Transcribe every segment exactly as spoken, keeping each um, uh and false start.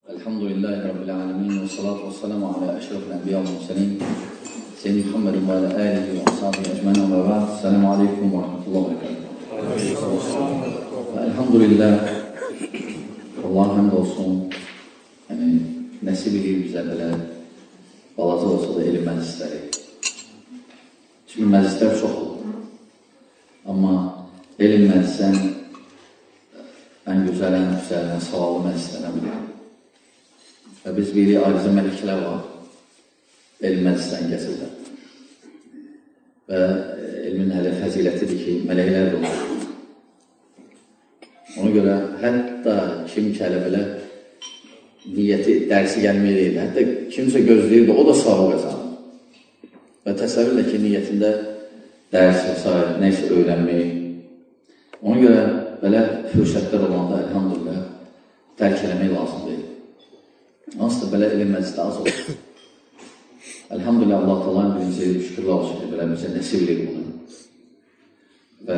Elhamdülillahi Rabbil alemin ve salatu ve selamu ala eşrefil enbiya ve murselin Seyyid Muhammedin ve ala alihi ve ashabihi ecmaîn ve ba'd. Selamun aleyküm ve rahmetullahi ve berekatuhu. Elhamdülillah, Allah'a həmd olsun, yəni, nəsib edir bizə belə balaca olsa da elm məclisləri. Çünki məclislər çox olur. Amma elm məclisən ən gözəl, ən güzəl, ən savablı məclislənə bilir. Və biz bilirik, ayrıca mələklər var, elm məclisdən gəzirlər. Və elmin hələ fəzilətidir ki, mələklər də olur. Ona görə hətta kim ki hələ belə niyyəti dərsi gəlməyir, hətta kimsə gözləyirdi, o da savab qazanır. Və təsəvvürlə ki, niyyətində dərs və s. neysə öyrənmək. Ona görə belə fürsətlər olanda, elhamdülillah, tərk eləmək lazım deyil. Hansıdır, belə elm məclisdə az olur. Elhamdülillah, Allah Teala'nın birinci şükürlər olsun ki, belə bizə nəsib edir bunu. Və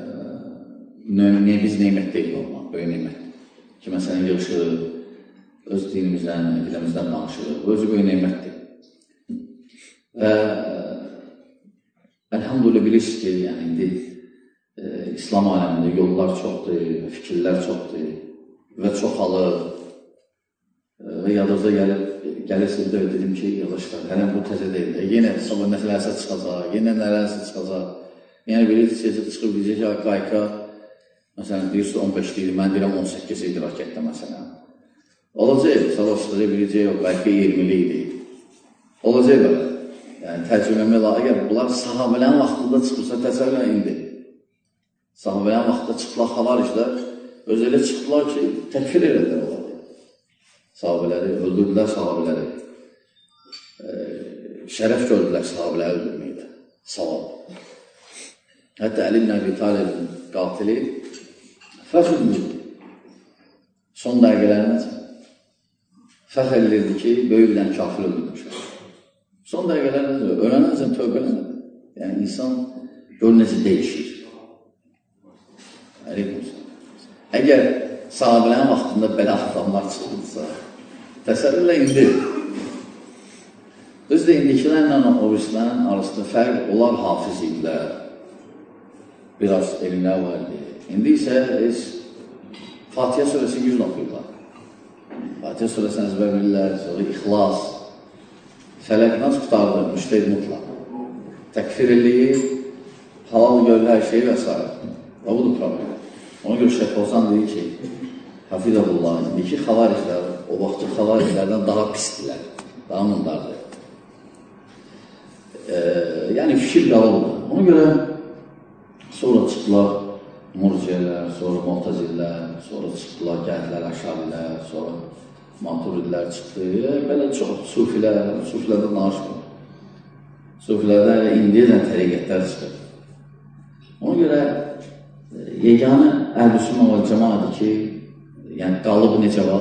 biz neymət deyil olmaq, böyük neymət. Ki, məsələn, yığışırıq, öz dinimizdən, dilimizdən danışırıq, bu özü böyük neymətdir. Və elhamdülillah bilirsiniz ki, yəni, indi e, İslam aləmində yollar çoxdur, fikirlər çoxdur və çoxalır. Və yadınıza gəlib, gəlirsiniz də dedim ki, yığışlar, hələm bu təzə deyil. E, yenə sabah nələrsə çıxacaq, yenə nələrsə çıxacaq. Yəni, bilirsiniz, çıxıb deyəcək ki, qayqa, məsələn, deyirsiniz on beş deyil, mən deyirəm on səkkiz idi raketdə, məsələn. Olacaq, sabah çıxacaq, biləcək, o qayqa iyirmili idi. Olacaq belə. Yəni, təcrübəmi la, əgər bunlar sahabələrin vaxtında çıxırsa, təsəvvürlə indi. Sahabələrin vaxtında çıxılar xavariclər, öz elə çıxdılar ki, təkfir elədilər olar. Sahabələri, öldürdülər sahabələri. E, şərəf gördülər sahabələri öldürməkdə. Savab. Hətta Əli ibn Əbi Talibin qatili fəxr edirdi. Son dəqiqələrinə fəxr edirdi ki, böyükdən kafir öldürmüşlər. Son dəqiqələrinə ölənəcən tövbələnədir. Yəni, insan gör necə dəyişir. Əgər sahabələrin vaxtında belə adamlar çıxırsa, təsəvvürlə indi. Özdə indikilərlə o birislərin arasında fərq, onlar hafiz idilər. Biraz elmlər var idi. İndi isə Fatihə surəsi yüz oxuyurlar. Fatihə surəsini əzbər bilirlər, sonra İxlas, Fələq nas qutardı, müştəhid mutlaq. Təkfir eləyir, halal görür hər şey və s. Və budur problem. Ona görə Şeyh Ozan deyir ki, Hafizəullah, indiki xavariclər, o vaxtı xavariclərdən daha pisdirlər, daha mundardır. E, yəni, fikir qalır. Ona görə sonra çıxdılar murciyələr, sonra muhtazillər, sonra çıxdılar gəhdilər, əşarilər, sonra maturidlər çıxdı. E, belə çox sufilər, sufilərdən danışmır. Sufilərdən indiyəcən təriqətlər çıxır. Ona görə yeganə Əhl-i-Sünnə və cəmaədir ki, yəni qalıb necə var?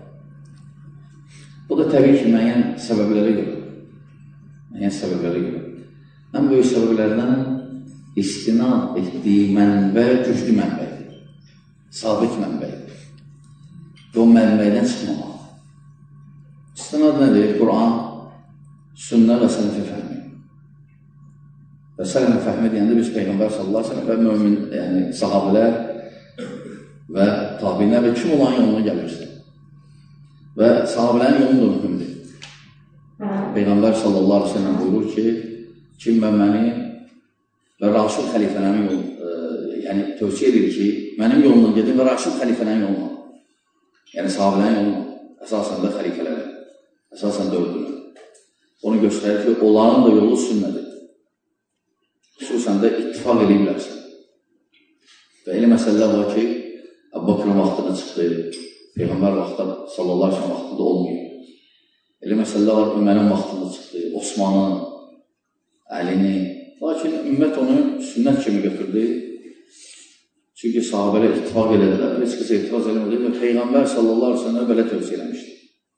Bu da təbii ki, müəyyən səbəblərə görə. Müəyyən səbəblərə görə. Ən böyük səbəblərdən istinad etdiyi mənbə güclü mənbədir. Sabit mənbədir. Və o mənbəydən çıxmamaq. İstinad nədir? Quran, sünnə və sələfi fəhmi. Və sələfi fəhmi deyəndə biz Peyğəmbər sallallahu aleyhi ve sellem və mümin, yəni sahabələr və tabinlər və kim olan yoluna gəlirsin. Və sahabələrin yolunu da mühümdür. Peyğəmbər sallallahu aleyhi ve sellem buyurur ki, kim və məni və Raşid xəlifələrin yolu, e, yəni tövsiyə edir ki, mənim yolumdan gedin və Raşid xəlifələrin yoluna. Yəni sahabələrin yoluna, əsasən də xəlifələrə, əsasən də öldürür. Onu göstərir ki, onların da yolu sünnədir. Xüsusən də ittifak ediblərsən. Və elə məsələlər var ki, Əbu-Bakırın vaxtına çıxdı, Peyğəmbər vaxtında, sallallahu aleyhi ve sellem vaxtında olmuyor. Elə məsələlər var, Ömərin vaxtında çıxdı, Osmanın, Əlini. Lakin ümmət onu sünnət kimi götürdü. Çünki sahabələr ittifak elədilər, heç kəsə ittifak eləmədi və Peyğəmbər sallallahu aleyhi ve sellem belə tövsiyə eləmişdi.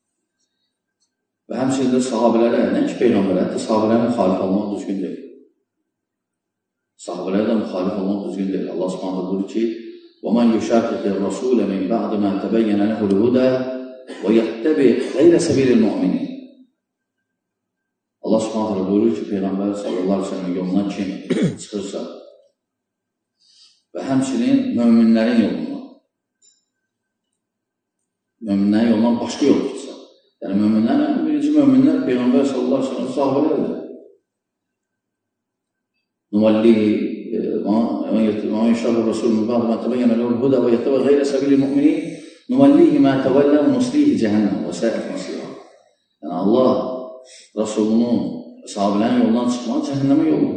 Və həmçində sahabələrə, nə ki Peyğəmbərə, hətta sahabələrə müxalif olmaq düzgün deyil. Sahabələrə də müxalif olmaq düzgün deyil. Allah subhanahu buyurur ki, وَمَنْ يُشَاقِقِ الرَّسُولَ مِنْ بَعْدِ مَا تَبَيَّنَ لَهُ الْهُدَى və yəttəbi qeyrə səbilil mu'minin. Allah subhanahu teala buyurur ki, Peyğəmbər sallallahu aleyhi ve sellem yolundan kim çıxırsa və həmçinin möminlərin yolundan, möminlərin yolundan başqa yol tutsa. Yəni, möminlərin, birinci möminlər Peyğəmbər sallallahu aleyhi ve sellem sahabələrdir. Nuvallihi və yəşəbə Rasul min ba'd mə təbəyyənə ləhul hudə və yəttəbə qeyrə səbilil mu'minin nuvallihi mə təvəllə və nuslihi cəhənnəm və səət məsirə. Yəni, Allah Rasulunun, sahabələrin yolundan çıxmaq cəhənnəmə yolu.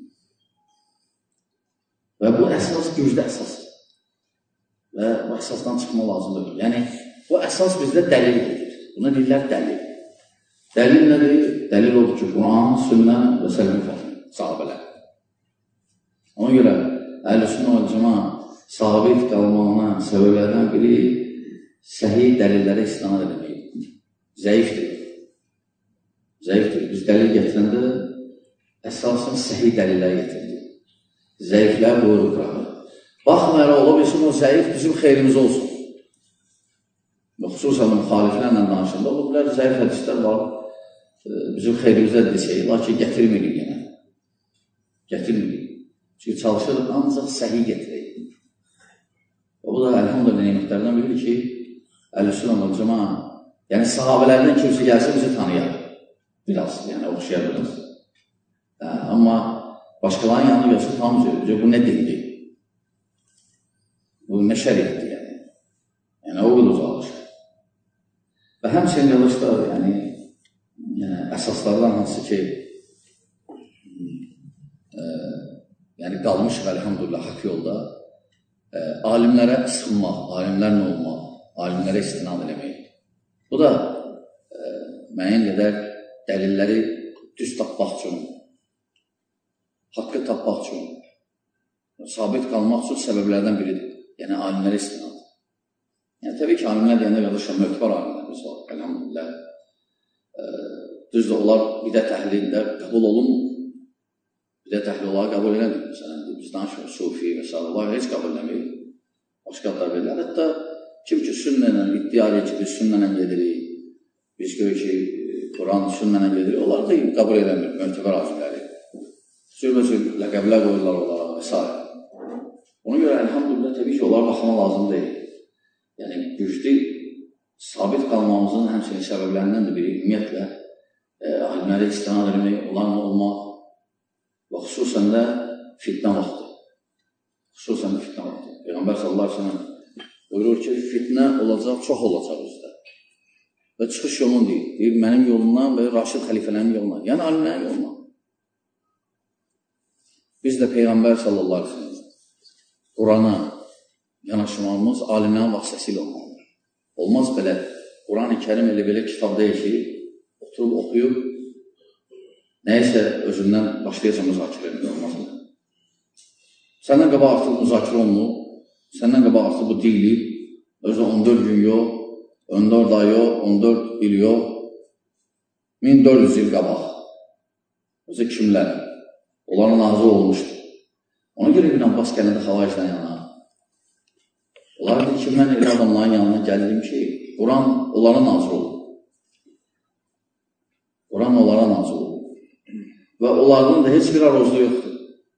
Və bu əsas gücdə əsasdır. Və bu əsasdan çıxma lazımdır. Yəni, bu əsas bizdə dəlildir. Buna deyirlər dəlil. Dəlil nədir? Dəlil odur ki, Quran, sünnə və sələfi fəhmi, sahabələr. Ona görə, əhl-i-sünnə və cəmaə sabit qalmağına səbəblərdən biri səhih dəlillərə istinad edilməyir. Zəifdir. Zəifdir. Biz dəlil gətirəndə əsasən səhih dəlillər gətirdik. Zəiflər buyuruq qırağı. Baxmayaraq ola bilsin, o zəif bizim xeyrimiz olsun. Xüsusən müxaliflərlə danışında, o bilər zəif hədislər var, bizim xeyrimizə desək, lakin gətirmirik yenə. Gətirmirik. Çünki çalışırıq, ancaq səhi gətirək. O bu da əlhamdülillah nemətlərdən bilir ki, əl-üsülən və cəma, yəni sahabələrdən kimsə gəlsə bizi tanıyar. Biraz, yəni oxşayar biraz. Amma başqalarının yanına gəlsə tam söyləyəcək, bu nə dildir? Bu nə şəriətdir, yəni. Yəni, o qədər uzaqlaşır. Və həmçinin yalışlar, yəni, yəni, əsaslardan hansı ki, e, yəni, qalmışıq, əlhamdülillah, haqq yolda, e, alimlərə sıxınmaq, alimlərlə olmaq, alimlərə istinad eləmək. Bu da e, müəyyən qədər dəlilləri düz tapmaq üçün, haqqı tapmaq üçün, sabit qalmaq üçün səbəblərdən biridir. Yəni, alimlərə istinad. Yəni, təbii ki, alimlər deyəndə qardaşlar, möhtəbar alimlərimiz var, əlhamdülillah. E, düzdür, onlar bidət əhlində qəbul olunmur. Bidət əhli olaraq qəbul eləmir. Məsələn, biz danışmır, sufi və s. Onlar heç qəbul eləmir. Başqa adlar verirlər. Hətta kim ki, sünnənlə iddia edir ki, biz sünnənlə gedirik, biz görür ki, Quran sünnənlə gedirik, onlar da qəbul eləmir, möhtəbar alimləri. Sürbəsür ləqəblər qoyurlar onlara və s. Ona görə, əlhamdülillah, təbii ki, onlar baxma lazım deyil. Yəni, güclü, sabit qalmamızın həmçinin səbəblərindən də biri, ümumiyyətlə, e, alimlərə istinad etmək, onlarla olmaq və xüsusən də fitnə vaxtı. Xüsusən də fitnə vaxtı. Peyğəmbər sallallahu aleyhi ve sellem buyurur ki, fitnə olacaq, çox olacaq bizdə. Və çıxış yolun deyil. Deyir, mənim yolundan və Raşid xəlifələrin yolundan. Yəni, alimlərin yolundan. Biz də Peyğəmbər sallallahu aleyhi ve sellem Qurana yanaşmamız alimlərin vasitəsilə olmalıdır. Olmaz belə, Quran-ı Kərim elə belə kitab deyil ki, oturub, oxuyub, nəyəsə özündən başlayacaq müzakirə edir, olmaz mı? Səndən qabaq artıq müzakirə olunur, səndən qabaq artıq bu dili, özü on dörd gün yox, on dörd ay yox, on dörd il yox, min dörd yüz il qabaq. Özü kimlər? Onların nazı olmuşdur. Ona görə İbn Abbas gələndə xavaricdən yana. Onlar deyir ki, mən elə adamların yanına gəldim ki, Quran onlara nazır olur. Quran onlara nazır olur. Və onlardan da heç bir arozda yoxdur.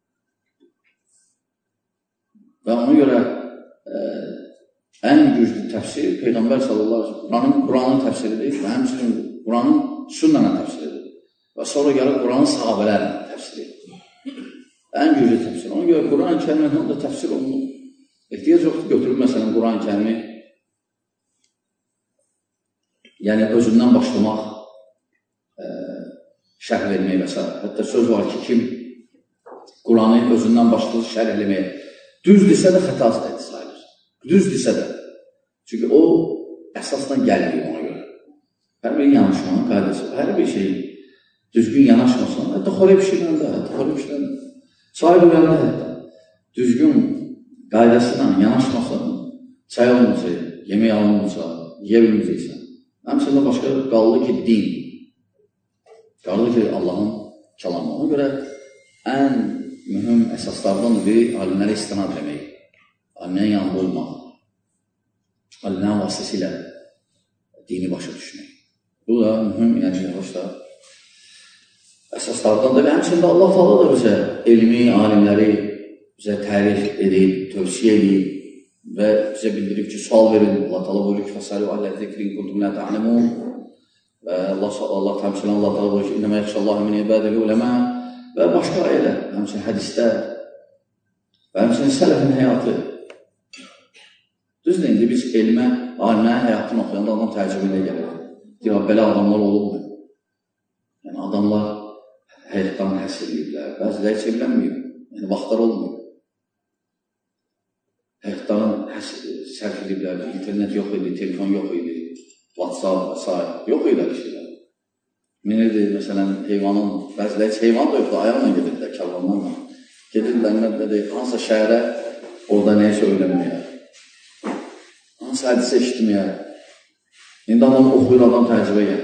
Və ona görə e, ən güclü təfsir Peyğəmbər sallallahu aleyhi ve sellem Quranın təfsiridir və həmçinin Quranın sünnənə təfsiridir. Və sonra gəlir Quranın sahabələrlə təfsiridir. Ən güclü təfsir. Ona görə Quran-ı Kərimdən da təfsir olunur. Ehtiyac yoxdur, götürüb məsələn Quran-ı Kərimi yəni özündən başlamaq, e, şərh vermək və s. Hətta söz var ki, kim Quranı özündən başlayır şərh eləmək, düzdürsə də xətas da sayılır. Düzdürsə də. Çünki o əsasdan gəlməyir ona görə. Hər bir yanaşmanın qaydası, hər bir şey düzgün yanaşmasın. Hətta xorey pişirəndə, hətta xorey pişirəndə. Çay qoyanda hətta düzgün qaydasıyla yanaşmasın, çay olmasa, yemək alınmasa, yeyə bilməyəcəksən. Həmçində başqa qaldı ki, din. Qaldı ki, Allahın kəlamı. Ona görə ən mühüm əsaslardan biri alimlərə istinad eləmək, alimlərin yanında olmaq, alimlərin vasitəsilə dini başa düşmək. Bu da mühüm, yəni yavaşda əsaslardan da və həmçində Allah Taala da bizə elmi, alimləri bizə tərif edib, tövsiyə edib və bizə bildirib ki, sual verin. Allah Taala buyurur ki, "Fəsəlu əhlə zikri in kuntum la ta'lemun." Və Allah Allah təmsilən Allah Taala buyurur ki, "İnnəmə yaxşallahu min ibadihi uləmə." Və başqa ayələr, həmçinin hədislər və həmçinin sələfin həyatı. Düzdür, indi biz elmə, alimə həyatını oxuyanda adam təəccübünə gəlir. Deyir, belə adamlar olurmu? Yəni, adamlar həyatdan həsr ediblər, bəziləri heç evlənməyib, yəni vaxtlar olmuyor. Həyatdan sərf ediblər, internet yox idi, telefon yox idi, WhatsApp və s. yox idi bir şeylər. Minirdir, məsələn, heyvanın, bəziləri heç heyvan da yoxdur, ayaqla gedirlər, kəlvanlarla. Gedirlər, nədir, hansısa şəhərə, orada neysə öyrənməyə, hansı hədisə eşitməyə. İndi adam oxuyur, adam təəccübə gəlir.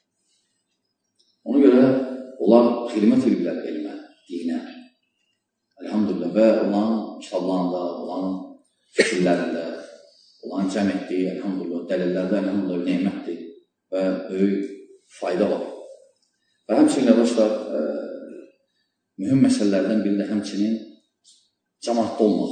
Ona görə onlar xidmət ediblər elmə, dinə. Elhamdülillah və onların kitablarında, onların fikirlərində, onların cəm etdiyi, elhamdülillah, dəlillərdə, elhamdülillah, neymətdir və böyük fayda var. Və həmçinin yavaşlar, e, mühüm məsələlərdən biri də həmçinin cəmaatda olmaq.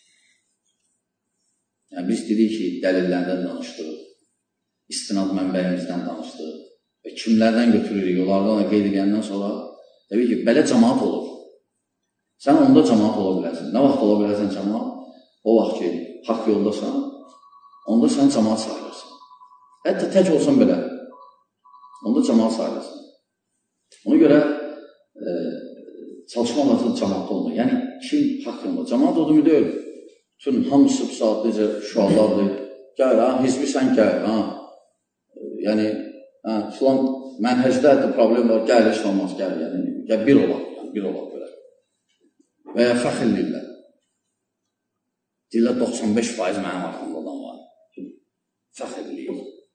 Yəni, biz dedik ki, dəlillərdən danışdıq, istinad mənbəyimizdən danışdıq və kimlərdən götürürük, onlardan qeyd edəndən sonra təbii ki, belə cəmaat olur. Sən onda cəmaat ola bilərsən. Nə vaxt ola bilərsən cəmaat? O vaxt ki, haqq yoldasan, onda sən cəmaat sayılırsan. Hətta tək olsan belə, onda cəmaat sayılırsan. Ona görə e, çalışmaq lazım cəmaatda olmaq. Yəni, kim haqq yolda? Cəmaat odumu deyil. Bütün hamısı bu saat necə şuallardır. Gəl, ha, hizbisən gəl, ha. Yəni, hə, filan mənhəcdə hətta problem var, gəl, heç olmaz, gəl, yəni, gəl, bir olaq, yəni, bir olaq belə. Və ya fəxr edirlər. Deyirlər, doxsan beş faiz mənim arxamda olan var. Fəxr edirlər.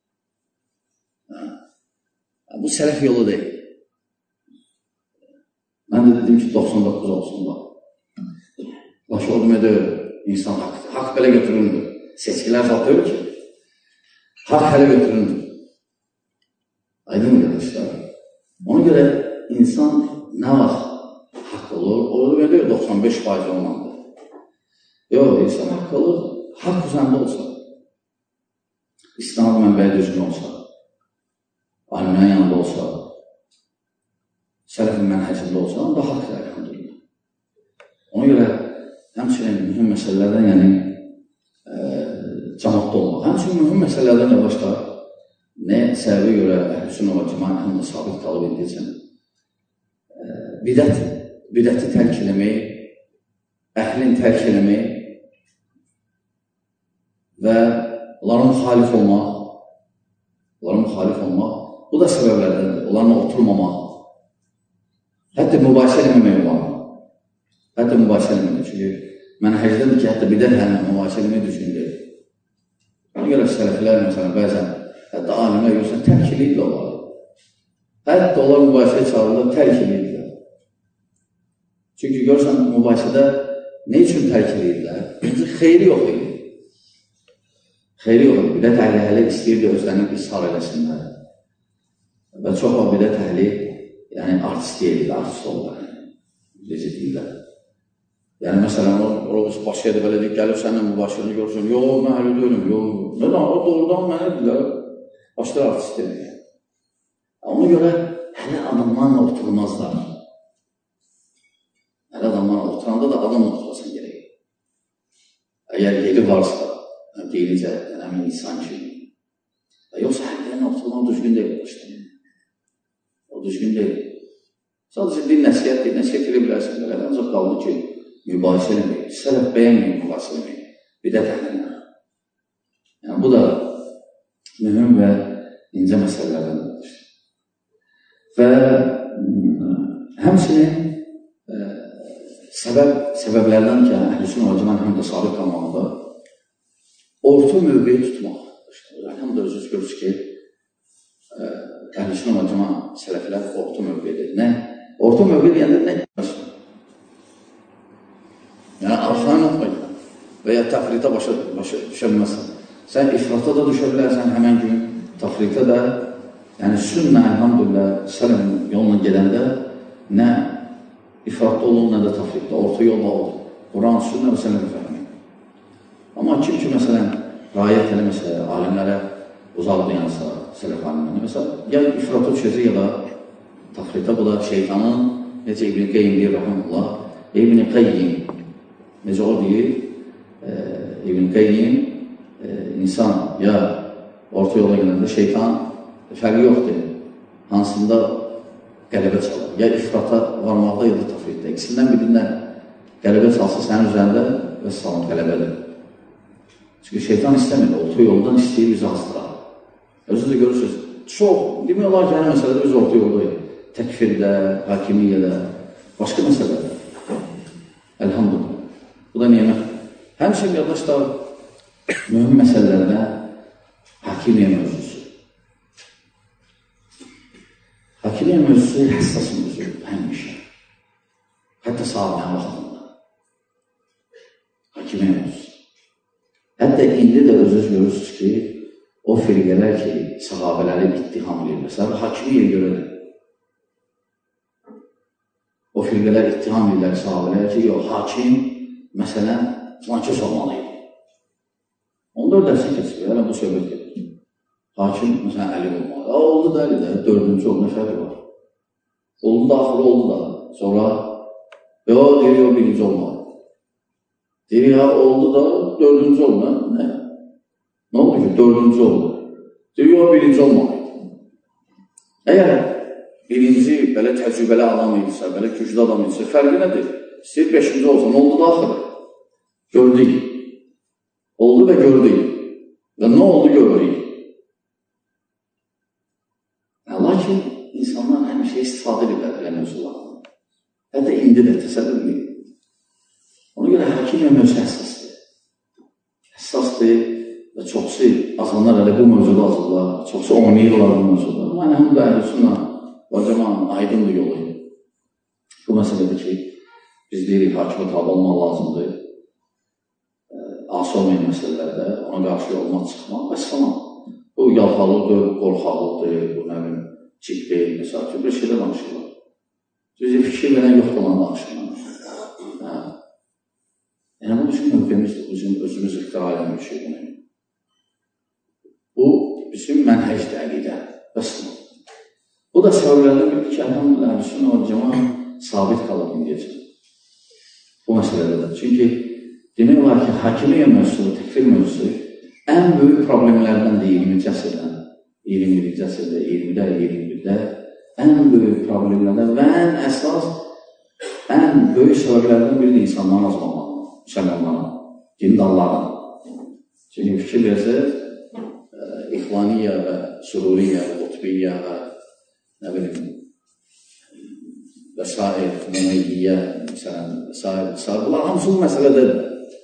Bu sələf yolu deyil. Mən də dedim ki, doxsan doqquz olsun var. Başı o demək deyil, insan haqdır. Haqq belə götürülmür. Seçkilər satıyor ki, haqq hələ götürülmür. Aydın mı qardaşlar? Ona görə insan nə vaxt haqq olur? O da deyil, doxsan beş faiz olmalıdır. Yox, insan haqq olur, haqq üzərində olsa, İslam mənbəyi düzgün olsa, alimlərin yanında olsa, sələfin mənhəcində olsa, onda haqq elhamdülillah. Ona görə həmçinin mühüm məsələlərdən, yəni e, cəmaatda olmaq. Həmçinin mühüm məsələlərdən yavaşda nə səbəbə görə əhl-i-sünnə və cəmaət həm də sabit qalıb edilsən, e, bidət, bidəti tərk eləmək, əhlin tərk eləmək və onlara müxalif olmaq, onlara müxalif olmaq, bu da səbəblərdəndir, onlarla oturmamaq, hətta mübahisə eləməmək olar, hətta mübahisə eləməmək, çünki mənhəcdədir ki, hətta bidət həllə mübahisə eləmək düzgün deyil. Ona görə sələflər, məsələn, bəzən, hətta alimlər görürsən, tərk eləyirlər onları. Hətta onlar mübahisəyə çağırırlar, tərk eləyirlər. Çünki görürsən, mübahisədə nə üçün tərk eləyirlər? Birinci, xeyri yox idi. Xeyri yox idi. Bidət əhli hələ istəyirdi özlərini ishar eləsinlər. Və çox var bidət əhli, yəni artist deyildir, artist olurlar. Necə deyirlər. Yəni, məsələn, o başqa yerdə belə deyib, gəlib səninlə mübaşirini görürsən, yox, mən hələ deyiləm, yox, nədən, o doğrudan mənə deyirlər, başlar artist deyil. Ona görə hələ adamlarla oturmazlar. Hələ adamlarla oturanda da adamla oturasan gerək. Əgər yeri varsa, deyilicə, həmin insan ki, yoxsa həllərlə oturmaq düzgün deyil, başlayın. O düzgün deyil. Sadəcə din nəsiyyət deyil, nəsiyyət elə bilərsən, belə ancaq qaldı ki, mübahisə eləmək, sələf bəyənməyib mübahisə eləmək, bidət əhlinə. Yəni, bu da mühüm və incə məsələlərdən. Və həmçinin e, səbəb, səbəblərdən ki, əhl-i-sünnə və cəmaət həm də sabit qalmaqda orta mövqeyi tutmaq. Həm də özünüz görürsünüz ki, əhl-i-sünnə və cəmaət sələflər orta mövqeyidir. Nə? Orta mövqeyi deyəndə nə? Yəni, arxan yoxmaydı və ya təfritə başa düşə bilməzsən. Sən ifrata da düşə bilərsən həmən gün Tafritə də, yəni sünnə, elhamdülillah, sələm yoluna gedəndə nə ifratda olur, nə də tafritdə, orta yolla olur. Quran, sünnə və sələm fəhmi. Amma kim ki, məsələn, rayət eləməsə, alimlərə uzaq dayansa, sələf alimlərə, məsələn, ya ifrata düşəcək, ya da tafritə, bu da şeytanın, necə İbn-i Qeym deyir, rəhməlullah, İbn-i Qeym, necə o deyir, İbn-i Qeym, insan ya orta yola gələndə şeytan fərqi yoxdur. Hansında qələbə çalır. Ya ifrata varmaqda, ya da tafritdə. İkisindən birindən qələbə çalsa sənin üzərində və salam qələbədir. Çünki şeytan istəmir, orta yoldan istəyir bizi astırar. Özünüz də görürsünüz, çox, demək olar ki, hər məsələdə biz orta yoldayıq. Təkfirdə, hakimiyyədə, başqa məsələdə. Elhamdülillah. Bu da nimət. Həmçinin qardaşlar, mühüm məsələlərdə hakimiyyə mövzusu. Hakimiyyə mövzusu həssas mövzudur, həmişə. Hətta sahabənin vaxtında. Hakimiyyə mövzusu. Hətta indi də özünüz görürsünüz ki, o firqələr ki, sahabələri ittiham edir. Məsələn, hakimiyyə görədir. O firqələr ittiham edirlər sahabələr ki, yox, hakim, məsələn, filankəs olmalıydı. on dörd dərsə keçir, yəni bu söhbət gedir. Hakim, məsələn, əli olmalı. Ya, oldu da əli də, dördüncü oldu, nə fərqi var? Oldu da, axırı oldu da. Sonra, ya, deyir, ya, birinci olmalı. Deyir, ya, oldu da, dördüncü oldu. Nə? Nə oldu ki, dördüncü oldu? Deyir, ya, birinci olmalı. Əgər birinci, belə təcrübəli adam edirsə, belə güclü adam edirsə, fərqi nədir? İstəyir beşinci olsan, oldu da axırı. Gördük. Oldu və gördük. Və nə oldu gördük? Lakin insanlar həmişə istifadə edirlər belə mövzulardan. Hətta indi də təsəvvür edir. Ona görə hakimiyyə mövzu həssasdır. Həssasdır və çoxsu azanlar hələ bu mövzuda azırlar, çoxsu oynayırlar bu mövzuda. Amma həm də əhlüsünə və cəmanın aydındır yolu. Bu məsələdir ki, biz deyirik, hakimə tabi olmaq lazımdır. Asi olmayan məsələlərdə ona qarşı olmaq çıxmaq və salam. Bu yalxalıqdır, qorxaqlıqdır, bu nə bilim, ciddir, məsəl üçün, bir şeydə danışırlar. Düzdür, fikir verən yoxdur olan danışırlar. Yəni, bu bizim mövqemizdir, bizim özümüz iqtira edən bir şey bunu. Bu, bizim mənhəcdir, əqidə və salam. Bu da səbəblərdən bildir ki, əlhamdülillah, Əhlüsünnə və Cəmaət sabit qalır indiyəcək. Bu məsələdə də. Çünki demək olar ki, hakimiyyə mövzusu, təkfir mövzusu ən böyük problemlərdən də iyirminci əsrdən, iyirminci əsrdə, iyirmidə, iyirmi birdə ən böyük problemlərdən və ən əsas, ən böyük səbəblərdən biri insanların azalmalı, müsəlmanların, dindarların. Çünki fikir versək, İxvaniyyə və Sururiyyə və Qutbiyyə və nə bilim, və sair, Mümeyyə, məsələn, və sair, və sair, bunlar hamısı bu məsələdir.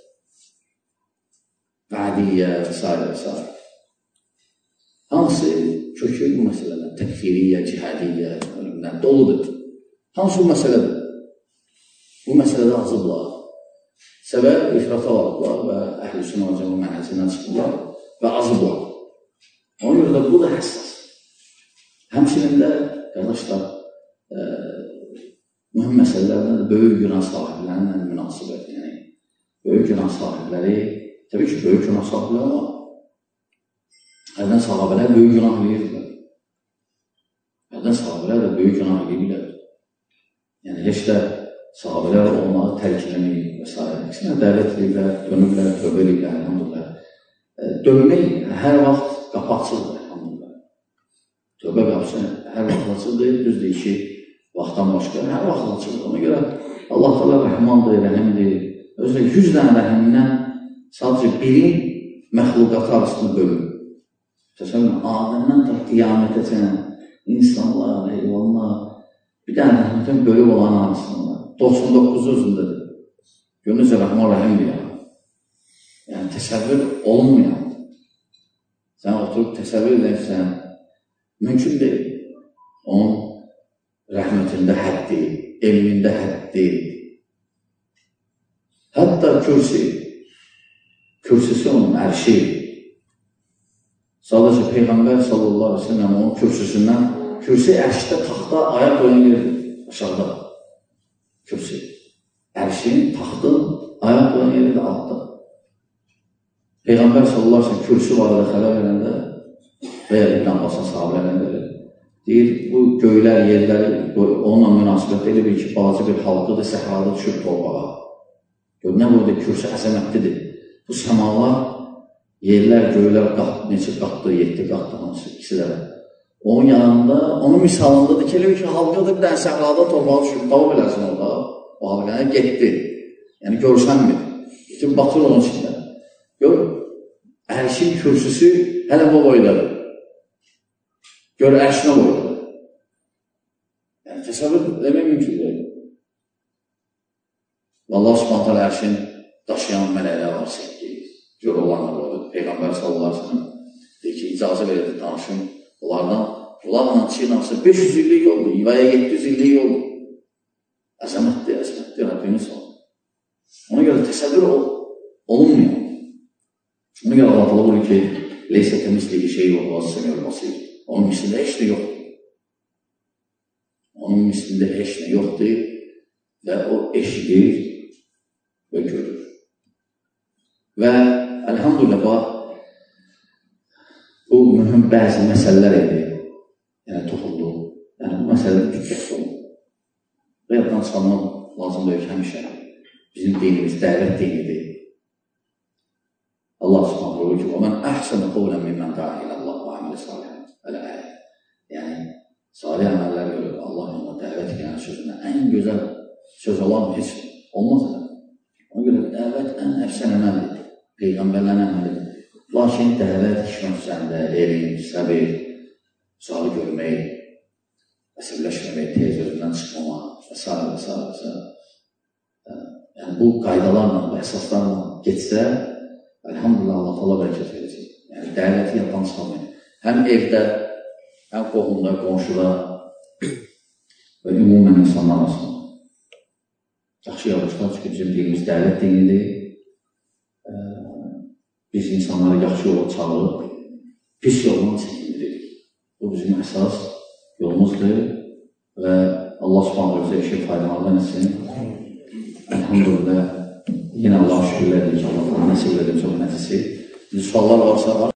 Qadiyyə və s. və s. Hansı kökü bu məsələlər? Təkfiriyyə, cihadiyyə, ölümdən doludur. Hansı bu məsələdir? Bu məsələdə azıblar. Səbəb ifrata varıblar və əhl-i-sünnə və cəmaət mənhəcindən çıxırlar və azıblar. Ona görə də bu da həssas. Həmçinin də, qardaşlar, e, mühüm məsələlərdən də böyük günah sahiblərinin münasibət, yəni böyük günah sahibləri, təbii ki, böyük günah sahibləri var. Hərdən sahabələr böyük günah edirlər. Hərdən sahabələr də böyük günah edirlər. Yəni, heç də sahabələr olmağı tərk eləməyir və s. Əksinə dəvət edirlər, dönürlər, tövbə edirlər, elhamdülillah. Dönmək hər vaxt qapı açıldır, elhamdülillah. Tövbə qapısı hər vaxt açıldır, düzdür ki, vaxtdan başqa hər vaxt açıldır. Ona görə Allah təala rəhmandır, rəhimdir. Özlə yüz dənə rəhimindən sadəcə birin məxluqatı arasında bölür. Təsəvvürün, Adəmdən da qiyamətə çənən insanlar, heyvanlar, bir dənə rəhmətin bölüb olan arasında. doxsan doqquz özündədir. Gönlüzə rəhman rəhimdir ya. Yəni, təsəvvür olunmayan. Sən oturub təsəvvür edəksən, mümkün deyil. Onun rəhmətində həddi, elmində həddi. Hətta kürsi, kürsüsü onun ərşi. Sadəcə Peyğəmbər sallallahu aleyhi ve sellem onun kürsüsündən, kürsü ərşdə taxta ayaq qoyan yerdir, aşağıda. Kürsü. Ərşin, taxtın, ayaq qoyan yerdir altda. Peyğəmbər sallallahu aleyhi ve sellem kürsü barədə xəbər verəndə və ya İbn Abbasın sahabələrində deyir, bu göylər, yerlər, onunla münasibət elə bir ki, balaca bir halqıdır, səhrada düşür torbağa. Gör, nə burada kürsü əzəmətlidir. Bu səmalar, yerlər, göylər qat, neçə qatdır, yeddi qatdır, hansı ikisi də. Onun yanında, onun misalındadır ki, elə bir ki, halqıdır, bir dənə səhrada torbağa düşür, tava bilərsin orada, o halqaya getdi. Yəni, görsənmir. Bütün batır onun içində. Gör, ərşin kürsüsü hələ bu boydadır. Gör, ərşinə boydadır. Yəni, təsəvvür demək mümkün deyil. Allah subhanətəl ərşin daşıyan mələklər var, sevgiyir. Gör, olanlar olur. Peyğəmbər sallallahu aleyhi ve sellem deyir ki, icazə verildi, danışım. Onlardan, onlarla çiğnamsa beş yüz illik yoldur, yuvaya yeddi yüz illik yoldur. Əzəmətdir, əzəmətdir, Rəbbimiz olur. Ona görə təsəvvür olunmuyor. Ona görə Allah Allah olur ki, leysə təmisliyi şey yox, vasısamı olması. Onun mislində heç nə yoxdur. Onun mislində heç nə yoxdur və o eşidir və görür. Və əlhamdülillah, bu mühüm bəzi məsələlər idi. Yəni, toxundu. Yəni, bu məsələdə diqqətli olun. Və yaddan çıxanmaq lazımdır ki, həmişə bizim dinimiz dəvət dinidir. Allah subhanahu wa ta'ala ki, وَمَنْ أَحْسَنَ قَوْلًا مِمَّنْ دَعَا إِلَى اللَّهِ وَعَمِلَ صَالِحًا Əl-Əyə. Yəni, salih əməllər görür, Allah yoluna dəvət edən sözünə ən gözəl söz olan heç olmaz da. Ona görə dəvət ən əfsən əməldir, Peyğəmbərlərin əməlidir. Lakin dəvət işin üzərində elm, səbir, sualı görmək, əsəbləşməmək, tez özündən çıxmamaq və s. və s. və s. Yəni, bu qaydalarla, bu əsaslarla geçsə, əlhamdülillah, Allah Allah bərəkət verəcək. Yəni, dəvəti yapan çıxamayın. Həm evdə, həm qohumda, qonşuda və ümumən insanlar arasında. Yaxşı yavruçlar, çünki bizim dinimiz dəvət dinidir. Biz insanları yaxşı yola çağırıb, pis yoldan çəkindirik. Bu bizim əsas yolumuzdur və Allah subhanahu bizə işi faydalardan etsin. Elhamdülillah, yenə Allah şükürlər deyəcək, Allah nəsib edəcək o məclisi. Suallar varsa var.